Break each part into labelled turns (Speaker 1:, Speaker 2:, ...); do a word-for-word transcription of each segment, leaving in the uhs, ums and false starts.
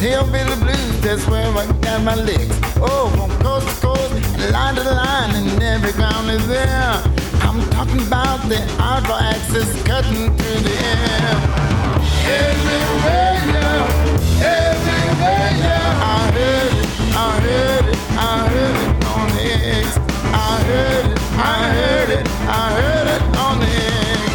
Speaker 1: hillbilly blues, that's where I got my licks. Oh, from coast to coast, line to line, and every ground is there. I'm talking about the outlaw axis cutting through the air. Everywhere, yeah, everywhere, yeah. I heard it, I heard it, I heard it on the X. I heard it, I heard it, I heard it on the X.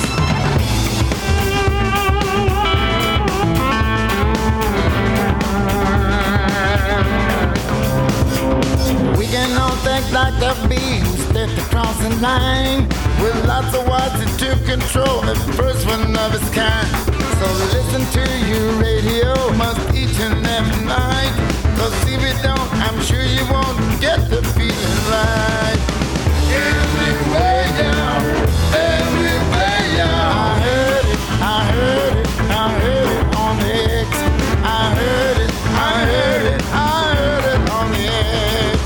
Speaker 1: We can all think like the bees that the crossing line with lots of watts to control the first one of its kind. So listen to your radio must each and every night. Cause if you don't, I'm sure you won't get the feeling right. Everywhere, yeah, everywhere, yeah. I heard it, I heard it, I heard it on the X. I heard it, I heard it, I heard it on the X.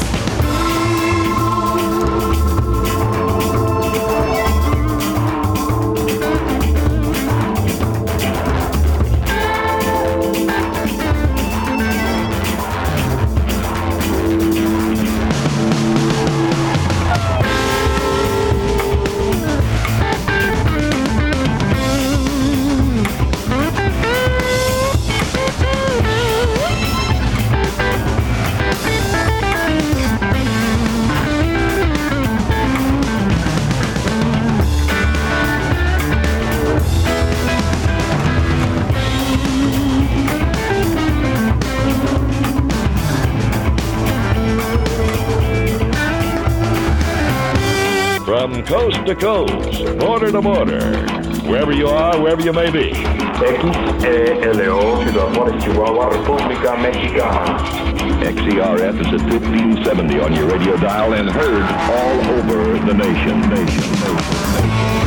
Speaker 2: From coast to coast, border to border, wherever you are, wherever you may be.
Speaker 3: X E L O, Ciudad Chihuahua, República Mexicana.
Speaker 2: X E R F is at fifteen seventy on your radio dial and heard all over the nation, nation, nation, nation.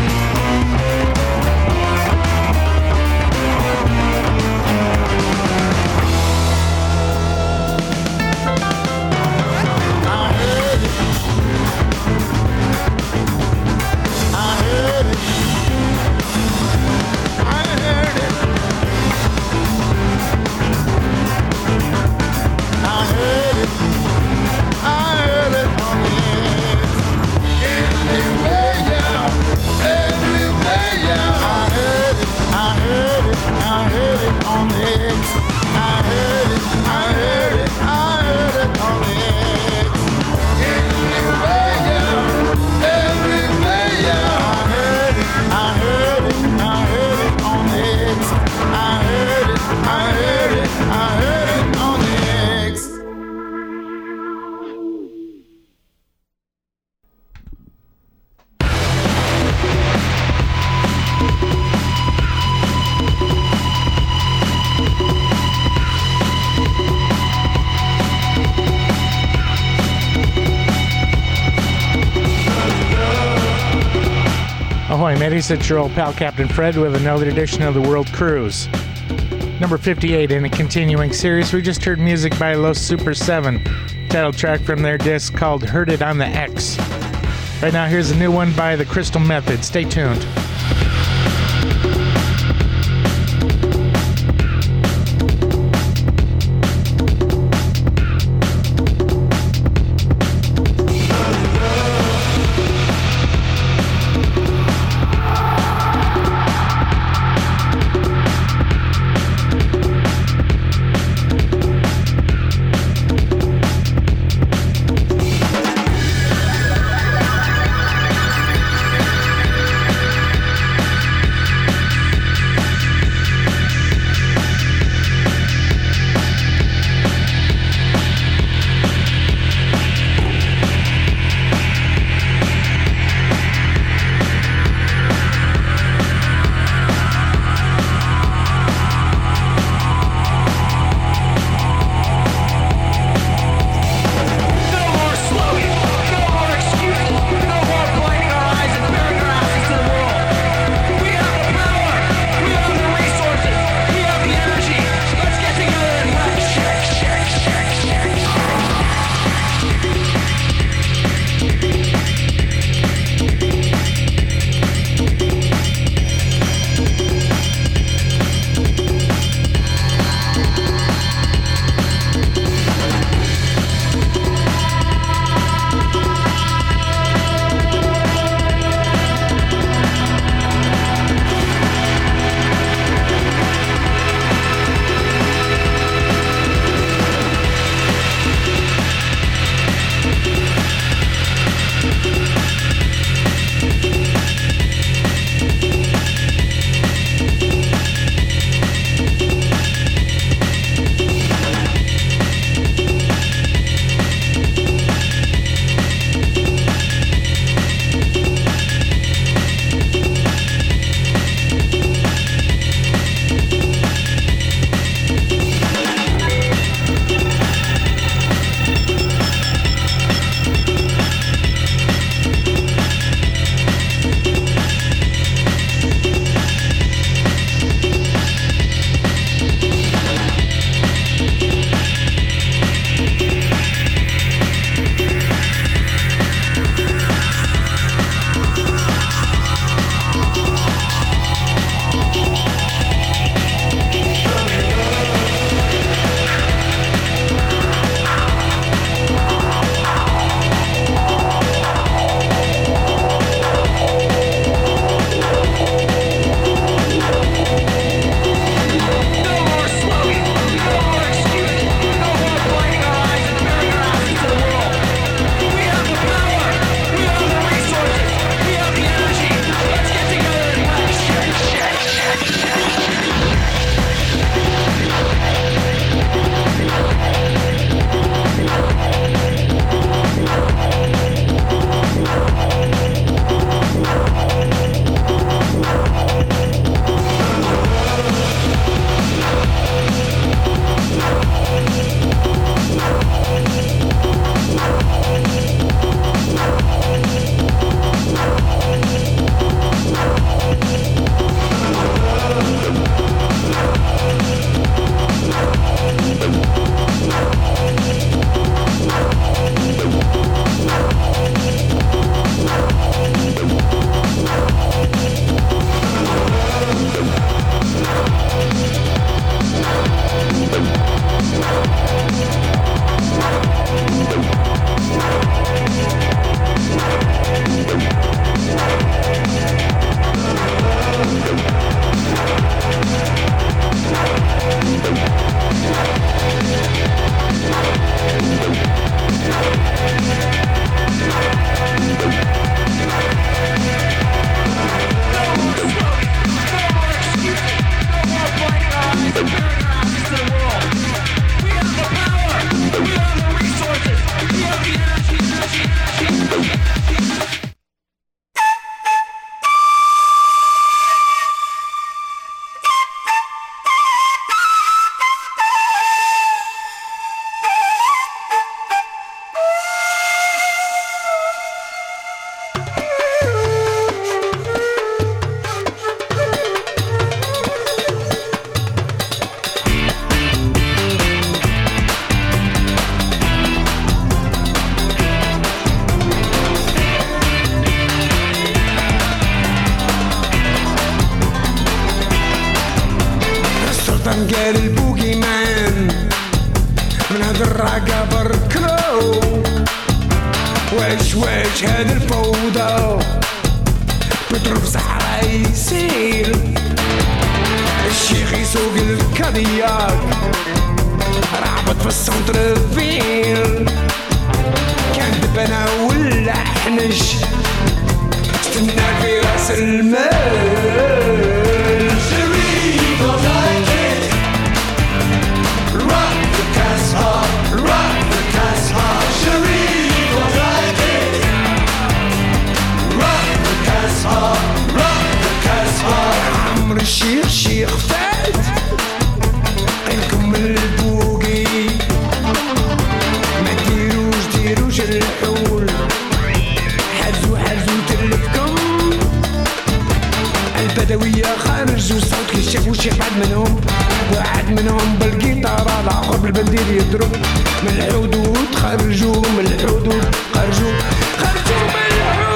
Speaker 4: Ahoy, mateys, it's your old pal Captain Fred with another edition of the World Cruise. Number fifty-eight in a continuing series, we just heard music by Los Super seven, title track from their disc called Heard It on the X. Right now, here's a new one by the Crystal Method. Stay tuned.
Speaker 5: قال البوكي مان من هاد الرقة بركلو واش واش هاد الفوضى بتروح صحراء يسير الشيخ يسوق الكادياك رعبت في السنتر فيل كان دبنا ولا حنش استنى في راس المال عمر الشيخ شيخ فات قلكم البوقي ما ديروش ديروش الحول حزو حزو تلفكم البدوية خرجوا صوت كي شافوا شي حد منهم واحد منهم بالقيطارة الآخر بالبندير يضرب من الحدود خرجوا من الحدود خرجوا خرجوا من الحدود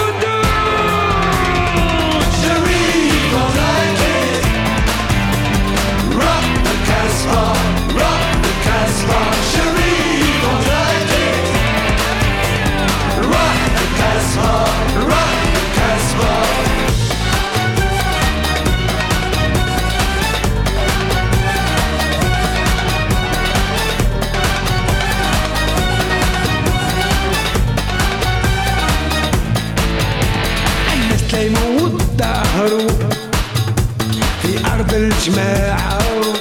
Speaker 5: يموت ظهره في أرض الجماعة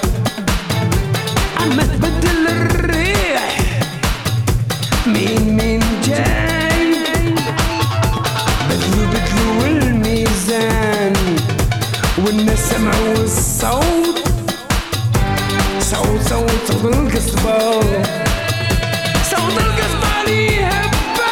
Speaker 5: عم تبدل الريح مين مين جاي بدلوا بدلوا الميزان والناس سمعوا الصوت صوت صوت صوت القصبة صوت القصبة ليها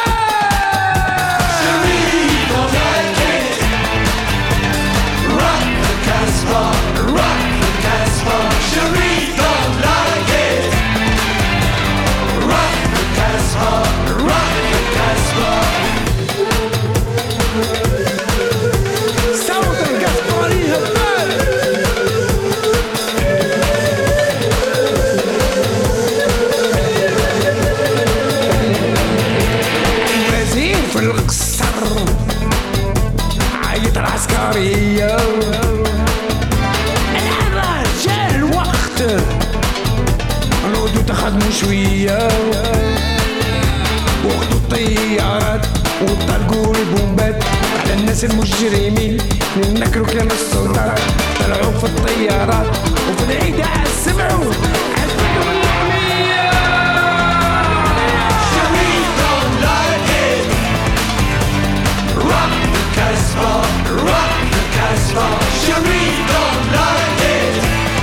Speaker 5: العسكرية الآن جاء الوقت نعودوا تخدموا شوية واخدوا الطيارات وطلقوا البومبات على الناس المجرمين نكروا كلام السلطات طلعوا في الطيارات وفي العيد سمعوا عزلوا النعمية شريط don't like it rock the Casbah rock the Casbah Sharif don't like it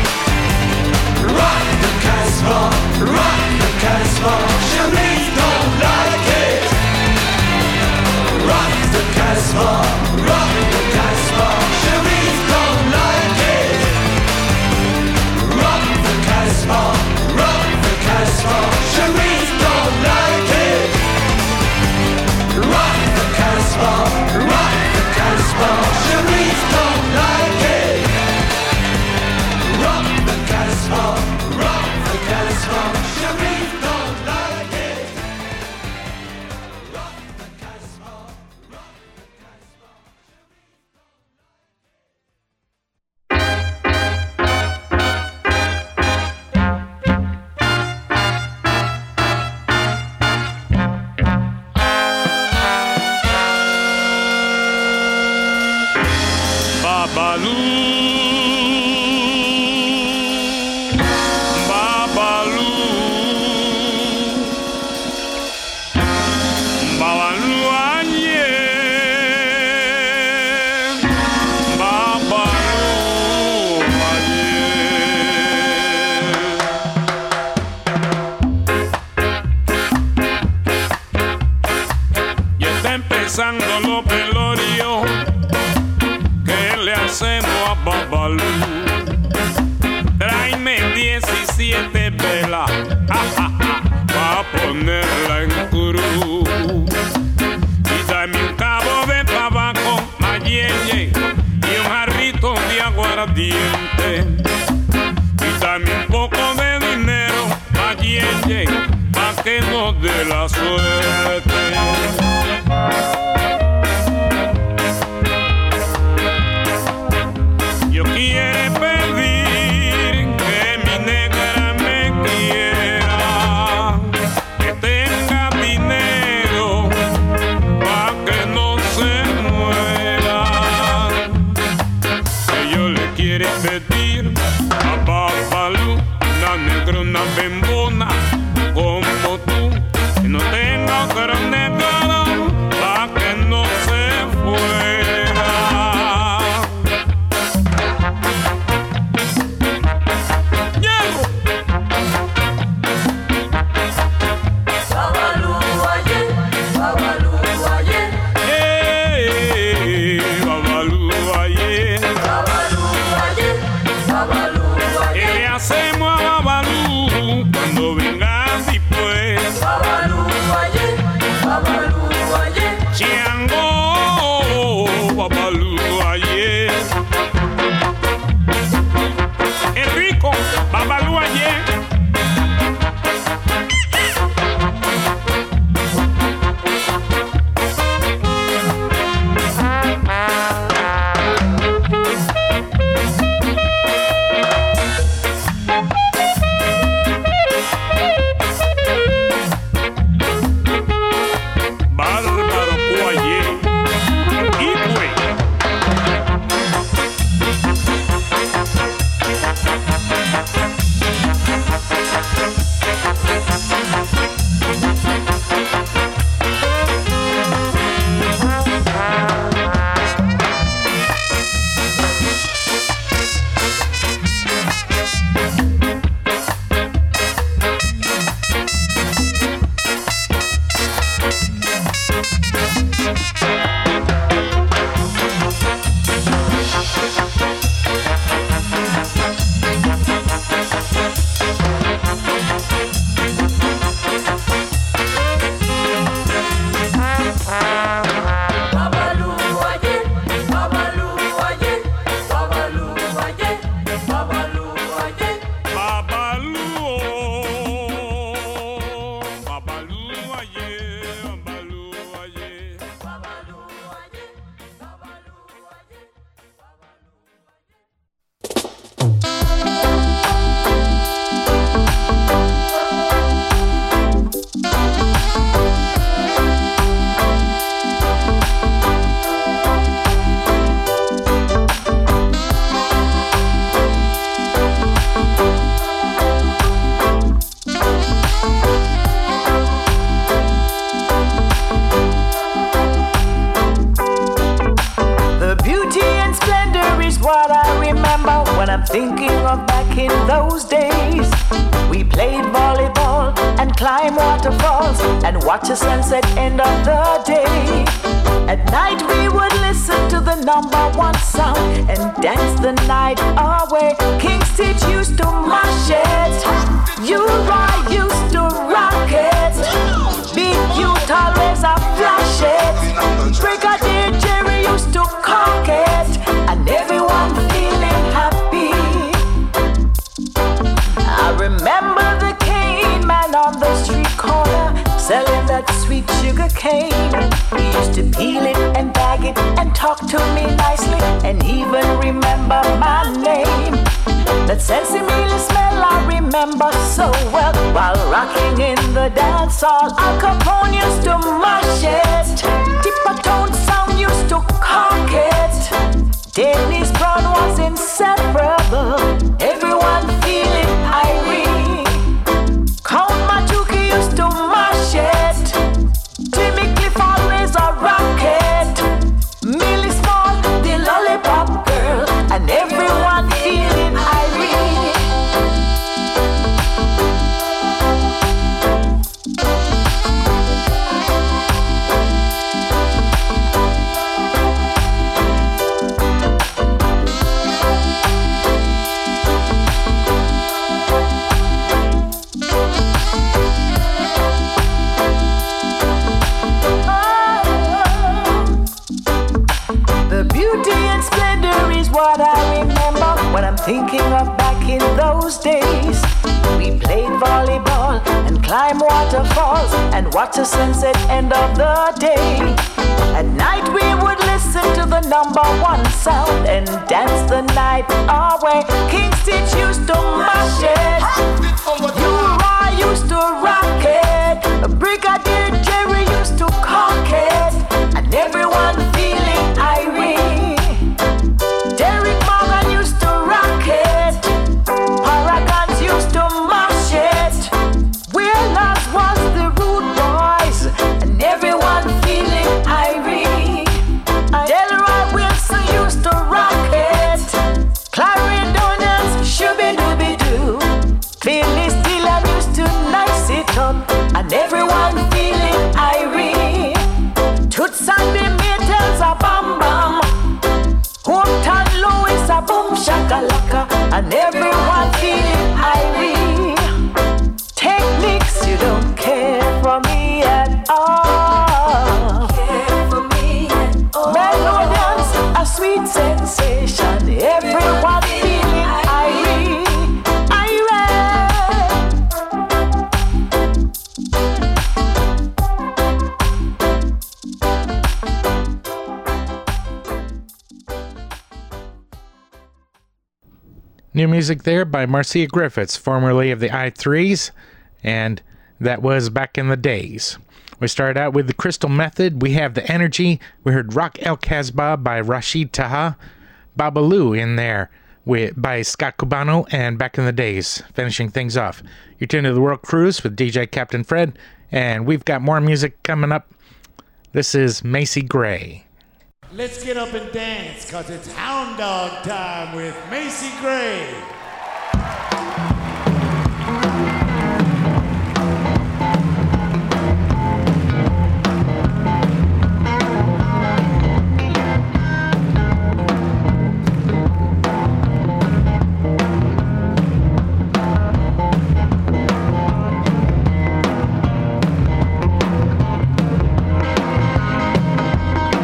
Speaker 5: rock the Casbah rock the Casbah Sharif don't like it rock the Casbah rock the Casbah Sharif don't like it rock the Casbah rock the Casbah Sharif don't like it rock the Casbah rock the Casbah Sharif don't like it rock the Casbah rock the Casbah Sharif don't like it rock the Casbah rock the Casbah
Speaker 6: Empezando lo pelorio que le hacemos a Babalú. Tráeme diecisiete velas para ponerla en cruz. Y dame un cabo de tabaco, mayelle y un jarrito de aguardiente. Y dame un signo de la suerte. Yo quiero pedir que mi negra me quiera, que tenga dinero pa' que no se muera. Que yo le quiero pedir a Babalú, una negra, una bembona como tú, que no tenga otro negro pa' que no se fuera. ¡Hierro!
Speaker 5: Babalú ayer, Babalú ayer,
Speaker 6: ¡Eh! Babalú ayer.
Speaker 5: Babalú ayer, Babalú
Speaker 6: ¿Qué
Speaker 5: ayer,
Speaker 6: le hacemos a Babalú cuando venga después?
Speaker 5: Babalú ayer, Babalú ayer,
Speaker 6: Chiango, Babalú ayer. El rico, Babalú ayer. Bárbaro Cuayé. Y güey.
Speaker 5: Babalú ayer, Babalú ayer, Babalú ayer, Babalú ayer.
Speaker 6: Babalú. Babalú ayer. Babalú ayer.
Speaker 5: Babalú ayer, Babalú ayer,
Speaker 7: The beauty and splendor is what I remember when I'm thinking of back in those days. We played volleyball and climbed waterfalls and watch a sunset end of the day. At night we would listen to the number one song and dance the night away. King Stitch used to mash it, Uri used to rock it, Big Youth always a flash it, Brigadier Jerry used to cock it, and everyone feeling happy. I remember the cane man on the street corner selling that sweet sugar cane. He used to peel it and bag it and talk to me nicely and even remember my name. That sensimile smell I remember so well while rocking in the dance hall. Al Capone used to mash it, Tipper-tone sound used to cock it. Dennis Brown was inseparable, everyone feeling irate. Count Majuki used to mash it, Jimmy Cliff always a rocket, Millie Small the lollipop girl, and everyone feeling irate. Thinking of back in those days, we played volleyball and climb waterfalls and watch the sunset end of the day. At night we would listen to the number one sound and dance the night away. King Stitch used to mash it, Uriah used to rock it, Brigadier Jerry used to conk it, and everyone feeling irate. Derek Morgan used to rock it, Paragons used to mash it. Wheelers was the rude boys, and everyone feeling irate. Delroy Wilson used to rock it, Clarendonians shooby-dooby-doo. Phyllis Dillon used to nice it up, and everyone feeling irate. Toots and the Maytals a bam bam, Hometon Louis a boom shakalaka, and everyone feeling irate. Techniques, you don't care for me at all. Care for me at all. Melodians, a sweet sensation, everyone feeling irate.
Speaker 4: New music there by Marcia Griffiths, formerly of the I threes, and that was Back in the Days. We started out with the Crystal Method. We have The Energy. We heard Rock El Casbah by Rashid Taha. Babalu in there with, by Scott Cubano, and Back in the Days, finishing things off. You're tuned to the World Cruise with D J Captain Fred, and we've got more music coming up. This is Macy Gray.
Speaker 8: Let's get up and dance, cause it's Hound Dog time with Macy Gray.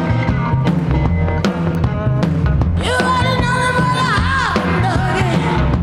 Speaker 5: You gotta know the mother hound dog.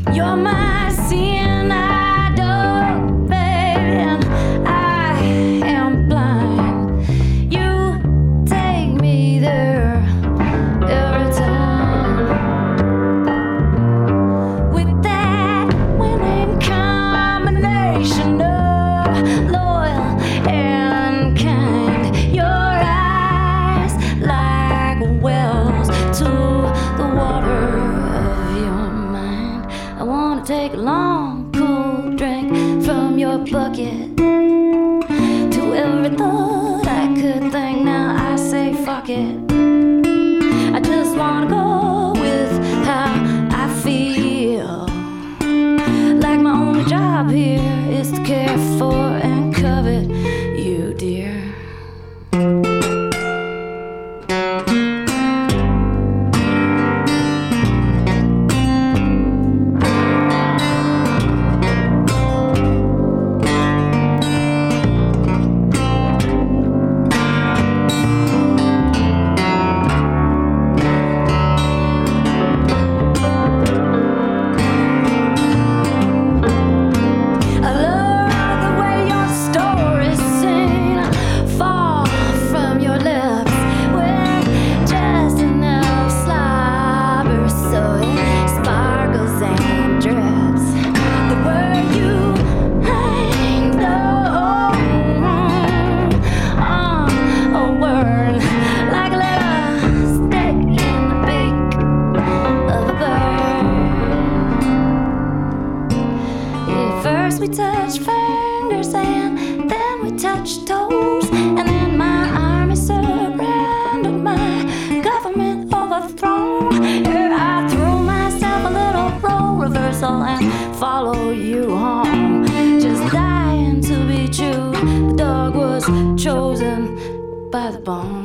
Speaker 9: You're my sin, I don't bend. I am blind. You take me there every time. With that winning combination of loyal and kind, your eyes like wells to the water of your mind. I wanna take a long, cool drink from your bucket. To every thought I could think, now I say fuck it. I just wanna go with how I feel. Like my only job here is to care for and covet you, dear. I love the way your stories sing, fall from your lips with just enough slobber so it sparkles and drips. The word you hang low on a word like a little stick in the beak of a bird. Yeah, first we touch fingers and then we touch toes, and then my army surrendered, my government overthrown. Here I threw myself a little role reversal and follow you home, just dying to be chewed. The dog was chosen by the bone.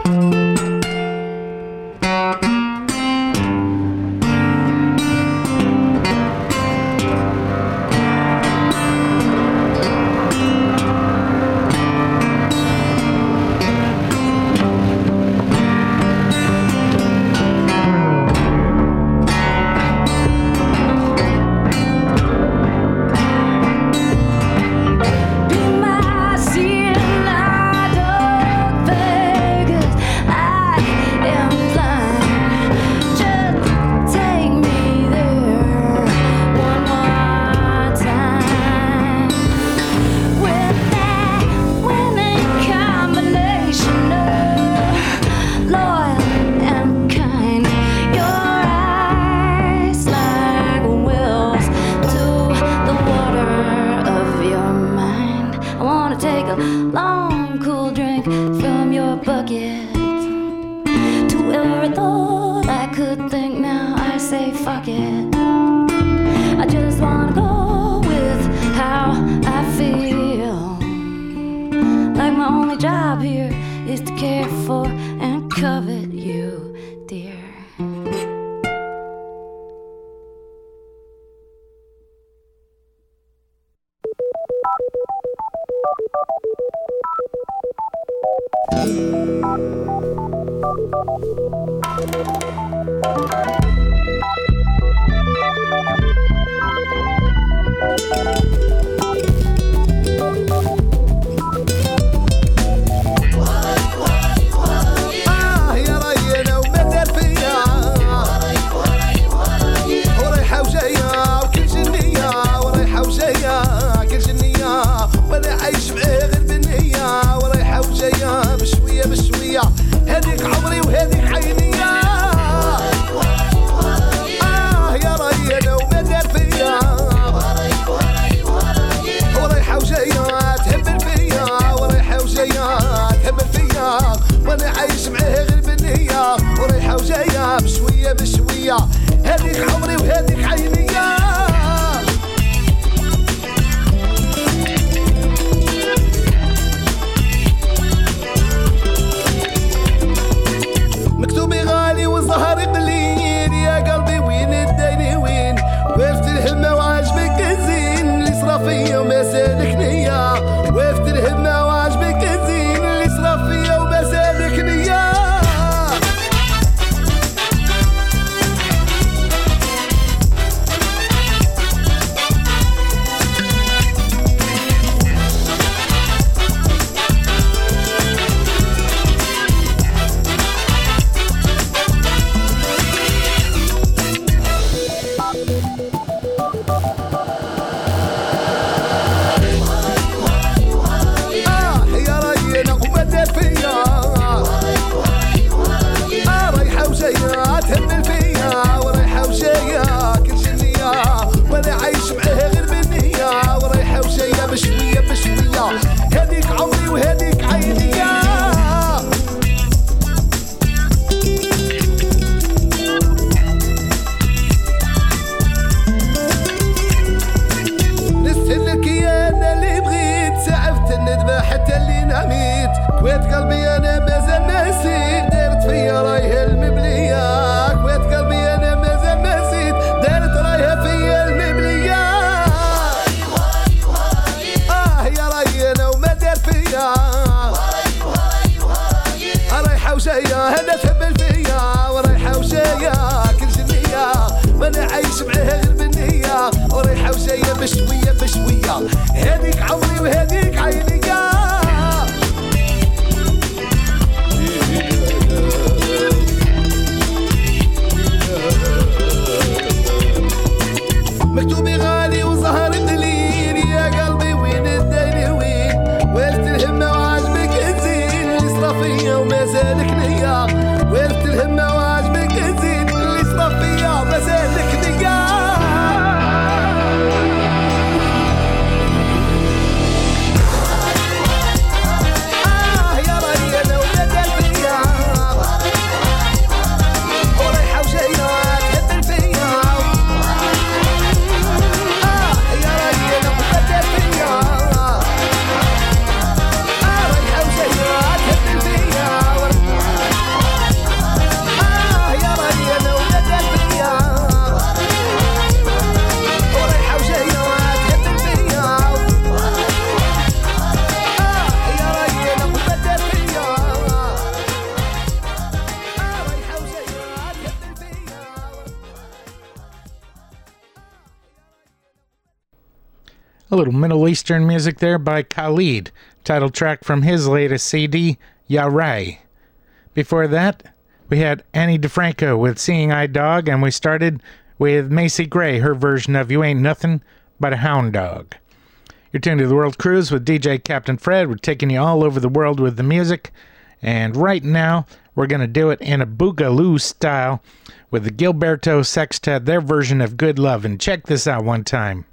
Speaker 9: Be my sin, I don't beg it. I am blind. Just take me there one more time. With that winning combination of loyal and kind, your eyes like wells to the water of your mind. I wanna take a long, cool drink from your bucket. To every thought I could think, now I say fuck it. I just wanna go with how I feel. Like my only job here is to care for and covet you, dear.
Speaker 5: آه يا رينا وبدر فيا ورايحة وجاية وكل جنية ورايحة وجاية كل جنية ولا عايش معاه غير بالنية ورايحة وجاية بشوية بشوية هذيك عمري وهذيك عيني. آه يا رينا وبدر فيا ورايحة وجاية تهبل فيا ورايحة وجاية تهبل فيا وانا عايش معاه غير بالنية ورايحة وجاية بشوية بشوية هذيك عمري وهذيك عيني. مكتوبي غالي وظهري قليل يا قلبي وين الدنيا وين وقفت الهمة وعجبك الزين اللي صرا فيا وما سالك نية وقفت الهمة وعجبك الزين اللي صرا فيا وما سالك نية.
Speaker 10: حوشية هنا تحب الفيا ورايحة وشية كل جنية وانا عايش معاها غير بالنية ورايحة وشية بشوية بشوية هذيك عمري وهذيك عينية مكتوبي غالي وظهر الدليل يا قلبي وين الدليل وين ويلت الهمة وعجبك تزين اللي صرافية وما زالك نية ويلت الهمة وعجبك تزين اللي صرافية وما زالك نية آه يا راني أنا ولاد الفيا ورايحة وجاية تهدن فيا
Speaker 4: A little Middle Eastern music there by Khalid, title track from his latest C D, Ya Rai. Before that, we had Annie DeFranco with Seeing Eye Dog, and we started with Macy Gray, her version of You Ain't Nothing But a Hound Dog. You're tuned to the World Cruise with D J Captain Fred. We're taking you all over the world with the music, and right now, we're going to do it in a boogaloo style with the Gilberto Sextet, their version of Good Love. And check this out one time.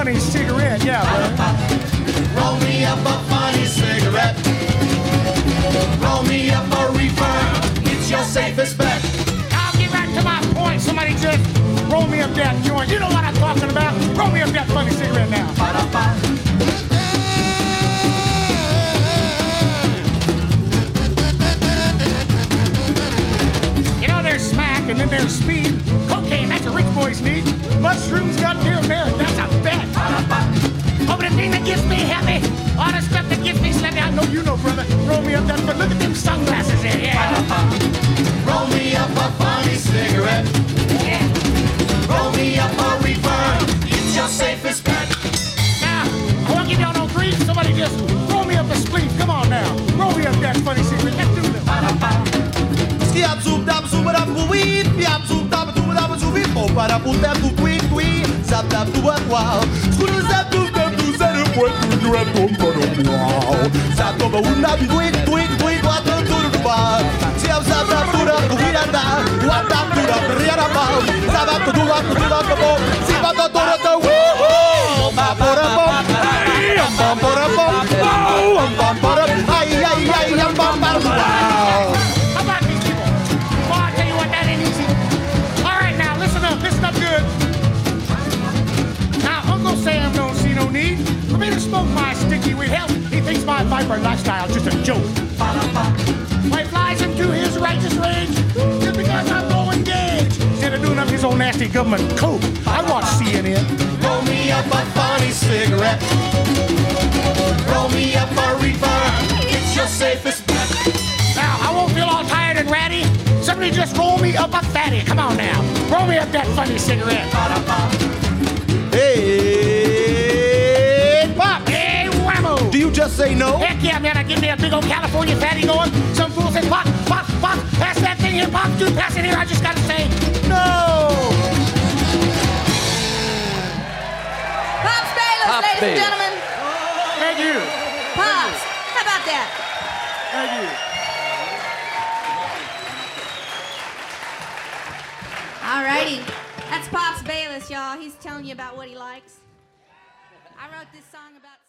Speaker 4: funny cigarette, yeah, brother.
Speaker 5: Roll me up a funny cigarette. Roll me up a reefer. It's your safest bet.
Speaker 4: I'll get right to my point. Somebody just roll me up that joint. You know what I'm talking about. Roll me up that funny cigarette now. You know, there's smack and then there's speed. Cocaine, that's a rich boy's need. Mushrooms, goddamn there, that's a bet. Oh, but the thing that gets me happy, all the stuff that gets me sleepy, I know you know, brother. Roll me up that, but look at them sunglasses there, yeah.
Speaker 5: Roll me up a funny cigarette.
Speaker 4: Yeah.
Speaker 5: Roll me up a reefer. It's your safest bet.
Speaker 4: Now, I won't give y'all no grief. Somebody just roll me up a spleef. Come on now. Roll me up that funny cigarette. Let's do this.
Speaker 10: Skiap zoom dap zoom dap weed, piap zoom dap zoom dap zoom weed. Oh, para puta tu tweet tweet, zap dap tu what wow. School zap tu dap tu zap tu what tu red boom boom wow. Zap tu ba una bi tweet tweet tweet what tu tu tu ba. Skiap zap dap tu dap tu weed anda, what dap tu dap riara ba. Zap dap tu tu dap tu dap tu bo. Si ba tu tu tu woo. Ba pora bom, ay bom pora bom, oh bom pora, ay ay ay bom bom wow.
Speaker 4: Listen up good. Now, Uncle Sam don't see no need for me to smoke my sticky weed. Hell, he thinks my viper lifestyle just a joke. Why flies into his righteous rage just because I'm going gauge. Instead of doing up his own nasty government coat, I watch C N N.
Speaker 5: Roll me up a funny cigarette. Roll me up a reefer. It's your safest bet.
Speaker 4: Now, I won't feel all tired and ratty. Somebody just roll me up a fatty. Come on now. Roll me up that funny cigarette.
Speaker 10: Hey, Pop.
Speaker 4: Hey, whammo.
Speaker 10: Do you just say no?
Speaker 4: Heck yeah, man. I give me a big old California fatty going. Some fool says, Pop, Pop, Pop. Pass that thing here, Pop. Dude, pass it here. I just got to say, no.
Speaker 11: Pops Bayless,
Speaker 12: Pops
Speaker 11: ladies and
Speaker 12: Bayless.
Speaker 11: gentlemen.
Speaker 4: Thank you.
Speaker 11: Pops, how about that?
Speaker 4: Thank you.
Speaker 11: All righty. That's Pops Bayless, y'all. He's telling you about what he likes. I wrote this song about...